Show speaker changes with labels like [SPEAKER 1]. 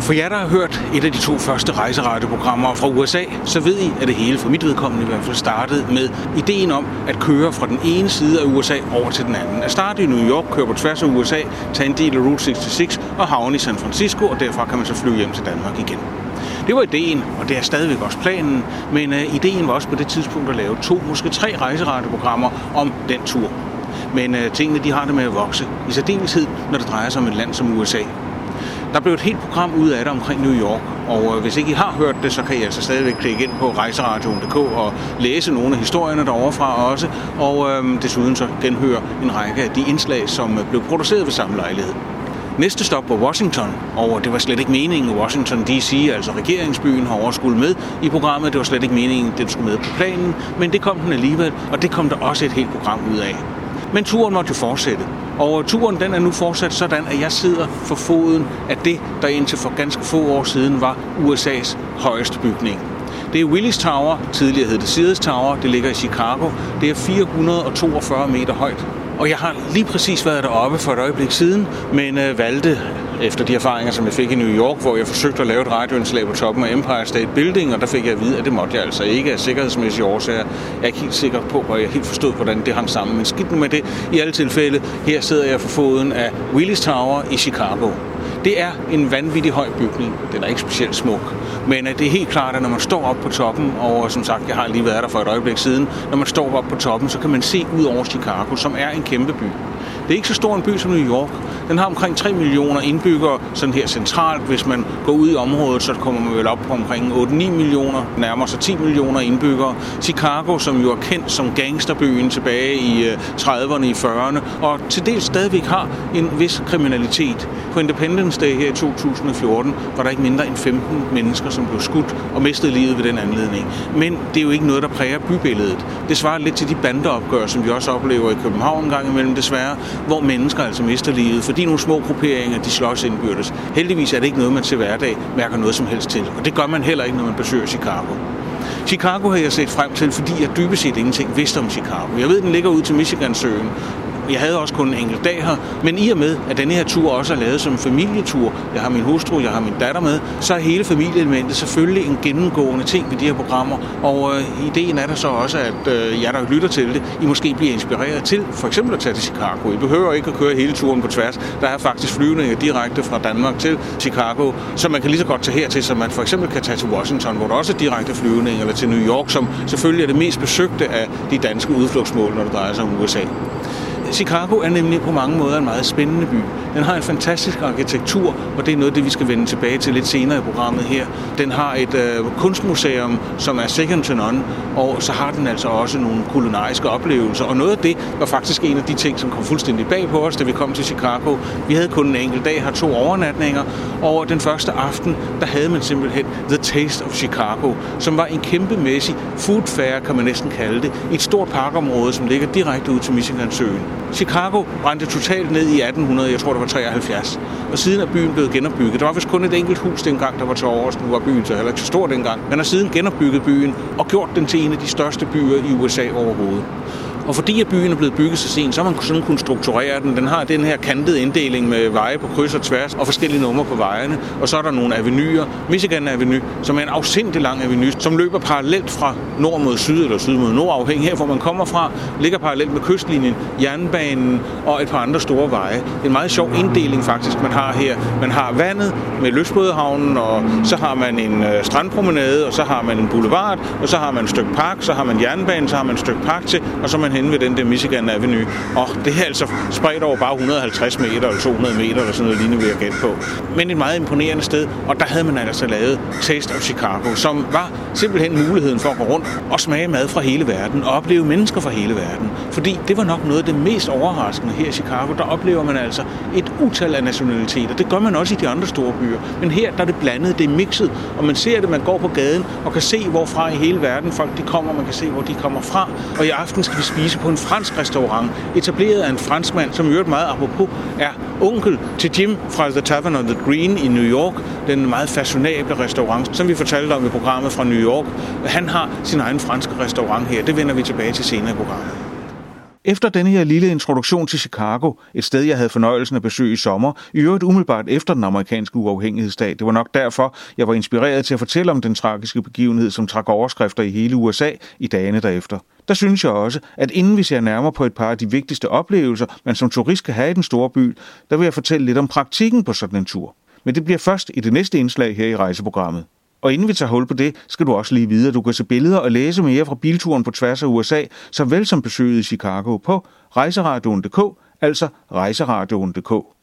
[SPEAKER 1] For jer, der har hørt et af de 2 første rejseradioprogrammer fra USA, så ved I, at det hele for mit vedkommende i hvert fald startede med ideen om at køre fra den ene side af USA over til den anden. At starte i New York, køre på tværs af USA, tage en del af Route 66 og havne i San Francisco, og derfra kan man så flyve hjem til Danmark igen. Det var ideen, og det er stadigvæk også planen, men ideen var også på det tidspunkt at lave 2, måske 3 rejseradioprogrammer om den tur. Men tingene de har det med at vokse, i særdeleshed når det drejer sig om et land som USA. Der blev et helt program ud af det omkring New York, og hvis ikke I har hørt det, så kan I altså stadigvæk klikke ind på rejseradioen.dk og læse nogle af historierne derovre fra også, og desuden så genhøre en række af de indslag, som blev produceret ved samme lejlighed. Næste stop var Washington, og det var slet ikke meningen, at Washington D.C., altså regeringsbyen, herovre skulle med i programmet. Det var slet ikke meningen, at den skulle med på planen, men det kom den alligevel, og det kom der også et helt program ud af. Men turen måtte jo fortsætte, og turen den er nu fortsat sådan, at jeg sidder for foden af det, der indtil for ganske få år siden var USA's højeste bygning. Det er Willis Tower, tidligere hed det Sears Tower, det ligger i Chicago. Det er 442 meter højt. Og jeg har lige præcis været deroppe for et øjeblik siden, men valgte, efter de erfaringer, som jeg fik i New York, hvor jeg forsøgte at lave et radioindslag på toppen af Empire State Building, og der fik jeg at vide, at det måtte jeg altså ikke af sikkerhedsmæssige årsager. Jeg er ikke helt sikker på, og jeg helt forstod, hvordan det hang sammen. Men skidt nu med det. I alle tilfælde, her sidder jeg for foden af Willis Tower i Chicago. Det er en vanvittig høj bygning. Den er ikke specielt smuk. Men det er helt klart, at når man står op på toppen, og som sagt, jeg har lige været der for et øjeblik siden, når man står op på toppen, så kan man se ud over Chicago, som er en kæmpe by. Det er ikke så stor en by som New York. Den har omkring 3 millioner indbyggere, sådan her centralt. Hvis man går ud i området, så kommer man vel op på omkring 8-9 millioner, nærmere sig 10 millioner indbyggere. Chicago, som jo er kendt som gangsterbyen tilbage i 30'erne, i 40'erne, og til dels stadigvæk har en vis kriminalitet. På Independence Day her i 2014 var der ikke mindre end 15 mennesker, som blev skudt og mistede livet ved den anledning. Men det er jo ikke noget, der præger bybilledet. Det svarer lidt til de bandeopgør, som vi også oplever i København en gang imellem desværre, hvor mennesker altså mister livet, fordi nogle små grupperinger, de slås indbyrdes. Heldigvis er det ikke noget, man til hverdag mærker noget som helst til, og det gør man heller ikke, når man besøger Chicago. Chicago har jeg set frem til, fordi jeg dybest set ingenting vidste om Chicago. Jeg ved, den ligger ud til Michigansøen. Jeg havde også kun en enkelt dag her, men i og med, at denne her tur også er lavet som familietur, jeg har min hustru, jeg har min datter med, så er hele familieelementet selvfølgelig en gennemgående ting ved de her programmer, og ideen er der så også, at jer, der lytter til det, I måske bliver inspireret til for eksempel at tage til Chicago. I behøver ikke at køre hele turen på tværs. Der er faktisk flyvninger direkte fra Danmark til Chicago, så man kan lige så godt tage hertil, som man for eksempel kan tage til Washington, hvor der også er direkte flyvninger, eller til New York, som selvfølgelig er det mest besøgte af de danske udflugtsmål, når det drejer sig om USA. Chicago er nemlig på mange måder en meget spændende by. Den har en fantastisk arkitektur, og det er noget, det vi skal vende tilbage til lidt senere i programmet her. Den har et kunstmuseum, som er second to none, og så har den altså også nogle kulinariske oplevelser. Og noget af det var faktisk en af de ting, som kom fuldstændig bag på os, da vi kom til Chicago. Vi havde kun en enkelt dag, har 2 overnatninger, og den første aften, der havde man simpelthen The Taste of Chicago, som var en kæmpemæssig food fair, kan man næsten kalde det, i et stort parkområde, som ligger direkte ud til Michigansøen. Chicago brændte totalt ned i 1800, jeg tror det var 73, og siden er byen blevet genopbygget. Der var vist kun et enkelt hus dengang, der var til overs. Nu var byen så heller ikke så stor dengang. Man har siden genopbygget byen og gjort den til en af de største byer i USA overhovedet. Og fordi at byen er blevet bygget så sent, så har man sådan kunne strukturere den. Den har den her kantede inddeling med veje på kryds og tværs og forskellige numre på vejene. Og så er der nogle avenuer. Michigan Avenue, som er en afsindig lang avenue, som løber parallelt fra nord mod syd eller syd mod nord, afhængig her, hvor man kommer fra, ligger parallelt med kystlinjen, jernbanen og et par andre store veje. Det er en meget sjov inddeling faktisk, man har her. Man har vandet med lystbådehavnen, og så har man en strandpromenade, og så har man en boulevard, og så har man et stykke park, så har man jernbanen, så har man et stykke park til, og så man hen ved den der Michigan Avenue. Og det er altså spredt over bare 150 meter eller 200 meter eller sådan noget lignende, vil jeg gætte på. Men et meget imponerende sted, og der havde man altså lavet Taste of Chicago, som var simpelthen muligheden for at gå rundt og smage mad fra hele verden og opleve mennesker fra hele verden. Fordi det var nok noget af det mest overraskende her i Chicago. Der oplever man altså et utal af nationaliteter. Det gør man også i de andre store byer. Men her der er det blandet, det er mixet, og man ser det, man går på gaden og kan se, hvorfra i hele verden folk de kommer. Man kan se, hvor de kommer fra. Og i aften skal vi spise på en fransk restaurant, etableret af en franskmand, som i øvrigt meget apropos er onkel til Jim fra The Tavern on the Green i New York, den meget fashionable restaurant, som vi fortalte om i programmet fra New York. Han har sin egen franske restaurant her. Det vender vi tilbage til senere i programmet. Efter denne her lille introduktion til Chicago, et sted jeg havde fornøjelsen at besøge i sommer, i øvrigt umiddelbart efter den amerikanske uafhængighedsdag, det var nok derfor, jeg var inspireret til at fortælle om den tragiske begivenhed, som trak overskrifter i hele USA i dagene derefter. Der synes jeg også, at inden vi ser nærmere på et par af de vigtigste oplevelser, man som turist kan have i den store by, der vil jeg fortælle lidt om praktikken på sådan en tur. Men det bliver først i det næste indslag her i rejseprogrammet. Og inden vi tager hul på det, skal du også lige vide, at du kan se billeder og læse mere fra bilturen på tværs af USA, såvel som besøget i Chicago på rejseradioen.dk, altså rejseradioen.dk.